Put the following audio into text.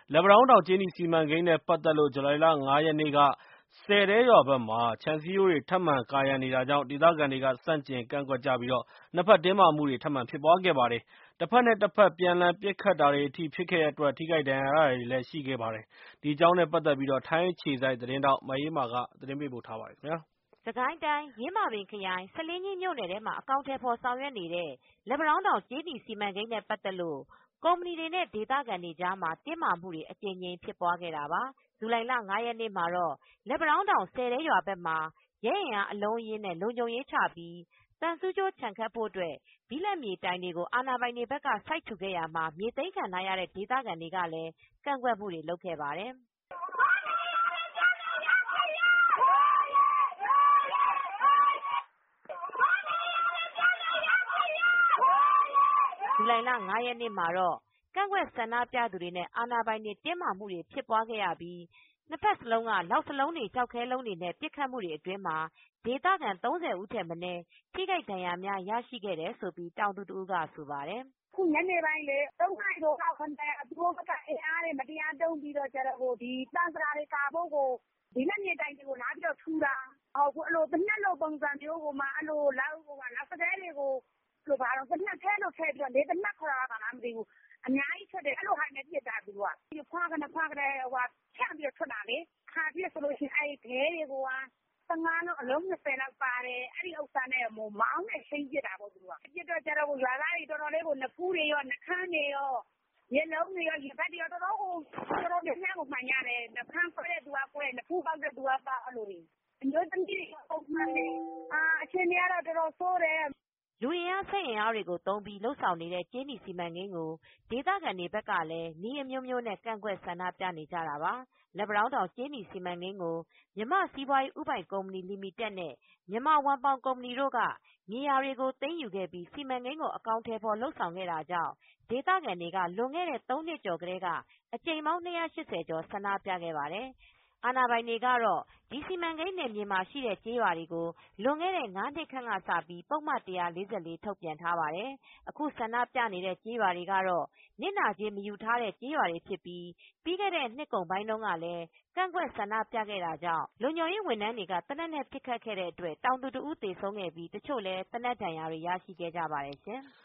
လက်ပံတောင်းတောင်ကြေးနီစီမံကိန်းနဲ့ပတ်သက်လို့ ဇူလိုင်လ ၅ ရက်နေ့က ဆည်တဲရွာဘက်မှာ ခြံစည်းရိုးတွေ ထပ်မံကာရံနေတာကြောင့် ဒေသခံတွေက ဆန့်ကျင်ကန့်ကွက်ကြပြီး နှစ်ဖက်တင်းမာမှုတွေ ထပ်မံဖြစ်ပွားခဲ့ပါတယ်။ တဖက်နဲ့တဖက် ပြန်လှန်ပစ်ခတ်တာတွေအထိဖြစ်ခဲ့တဲ့အတွက် ထိခိုက်ဒဏ်ရာရတာတွေလည်းရှိခဲ့ပါတယ်။ ဒီအကြောင်းနဲ့ပတ်သက်ပြီး ထိုင်းအခြေစိုက်သတင်းထောက် မအေးအေးမာက သတင်းပေးပို့ထားပါတယ်။စစ်ကိုင်းတိုင်း ယင်းမာပင်ခရိုင် ဆားလင်းကြီးမြို့နယ်ထဲမှာ အကောင်ထည်ဖော်ဆောင်ရွက်နေတဲ့ လက်ပံတောင်းတောင်ကြေးနီစီမံကိန်းနဲ့ပတ်သက်လို့ ကုမ္ပဏီတွေနဲ့ ဒေသခံတွေကြားမှာ တင်းမာမှုတွေ အကြိမ်ကြိမ်ဖြစ်ပွားခဲ့တာပါ။ ဇူလိုင်လ ၅ ရက်နေ့မှာတော့ လက်ပံတောင်းတောင်ဆည်တဲရွာဘက်မှာ ရဲအင်အားအလုံးအရင်းနဲ့ လုံခြုံရေးချပြီး သံဆူးကြိုးခြံခတ်ဖို့ ဘိလပ်မြေတိုင်တွေကို အာဏာပိုင်တွေဘက်က စိုက်ထူခဲ့ရာမှာ မြေသိမ်းခံထားရတဲ့ ဒေသခံတွေကလည်း ကန့်ကွက်ခဲ့ပါတယ်။ ဇူလိုင်လ ၅ ရက်နေ့မှာတော့ ကန့်ကွက်ဆန္ဒပြသူတွေနဲ့ အာဏာပိုင်တွေ တင်းမာမှုတွေဖြစ်ပွားခဲ့ပြီး နှစ်ဖက်စလုံးက လောက်စလုံးတွေ ကျောက်ခဲလုံးတွေနဲ့ ပစ်ခတ်မှုအတွင်း ဒေသခံ ၃၀ ဦးထက်မနည်း ထိခိုက်ဒဏ်ရာများရရှိခဲ့တယ်လို့ တောင်သူတဦးကဆိုပါတယ်။ “အခုညနေပိုင်းလေ ၃ နာရီထိုးလောက် သူတို့ဘက်က အင်အားတွေ မတရားသုံးပြီးတော့ သံဇကာတွေကာဖို့ကို ဘိလပ်မြေတိုင်တွေကို လာပြီးတော့ထူတာ။ သေနတ်လိုပုံစံမျိုးကိုမှ လောက်စတဲတွေကို သေနတ်ထဲလို့ထည့်ပြီးတော့ လေသေနတ်ခေါ်တာလားမသိဘူး အများကြီးထွက်တယ်။ အဲလိုဟာနဲ့ပစ်တာသူတို့က ဖွာကနဖြန့်ပြီးတော့ထွက်တာလေ။ ခါပစ်ဆိုရင် ခဲတွေကိုက ၁၅ လုံးအလုံး 20 လောက်ပါတယ်။ အဲဒီဥစ္စာနဲ့ မောင်းနဲ့ချိန်းပစ်တာပေါ့။ ပစ်တော့ ရွာသားတွေတော်တော်လေးကို နဖူးတွေရော နှာခမ်းတွေရော မျက်လုံးတွေရော ရင်ဘတ်တွေရော တော်တော်များများကိုမှန်ကြတယ်။ နှာခမ်းကွဲတဲ့သူကကွဲ နဖူးပေါက်တဲ့သူကပေါက် အဲလိုတွေ။ အမျိုးသမီးတွေရောမှန်တယ်။ အခြေအနေကတော့ တော်တော်ဆိုးတယ်။ ” လူအင်အားစက်အင်အားတွေကိုသုံးပြီး လုပ်ဆောင်နေတဲ့ ကြေးနီစီမံကိန်းကို ဒေသခံတွေဘက်ကလည်း နည်းအမျိုးမျိုးနဲ့ ကန့်ကွက်ဆန္ဒပြနေကြတာပါ။ လက်ပံတောင်းတောင်ကြေးနီစီမံကိန်းကို မြန်မာ့စီးပွားရေးဦးပိုင်ကုမ္ပဏီလီမီတက်နဲ့ မြန်မာဝမ်ပေါင်ကုမ္ပဏီတို့က မြေယာတွေကိုသိမ်းယူခဲ့ပြီး စီမံကိန်းကို အကောင်အထည်ဖော်လုပ်ဆောင်ခဲ့တာကြောင့် ဒေသခံတွေက လွန်ခဲ့တဲ့ ၃ နှစ်ကျော်ကတည်းက အကြိမ်ပေါင်း ၂၈၀ ကျော် ဆန္ဒပြခဲ့ပါတယ်။ အာဏာပိုင်တွေကတော့ ဒီစီမံကိန်းနယ်မြေမှာရှိတဲ့ ကျေးရွာတွေကို လွန်ခဲ့တဲ့ ၅ နှစ်ခန့်ကစပြီး ပုဒ်မ ၁၄၄ ထုတ်ပြန်ထားပါတယ်။ အခုဆန္ဒပြနေတဲ့ကျေးရွာတွေကတော့ နစ်နာကြေးမယူထားတဲ့ ကျေးရွာတွေဖြစ်ပြီး ပြီးခဲ့တဲ့နှစ်ကုန်ပိုင်းတုန်းကလည်း ကန့်ကွက်ဆန္ဒပြခဲ့တာကြောင့် လုံခြုံရေးဝန်ထမ်းတွေက သေနတ်နဲ့ပစ်ခတ်ခဲ့တဲ့အတွက် တောင်သူတဦးသေဆုံးခဲ့ပြီး တချို့လည်း သေနတ်ဒဏ်ရာတွေရရှိခဲ့ကြပါတယ်ရှင်။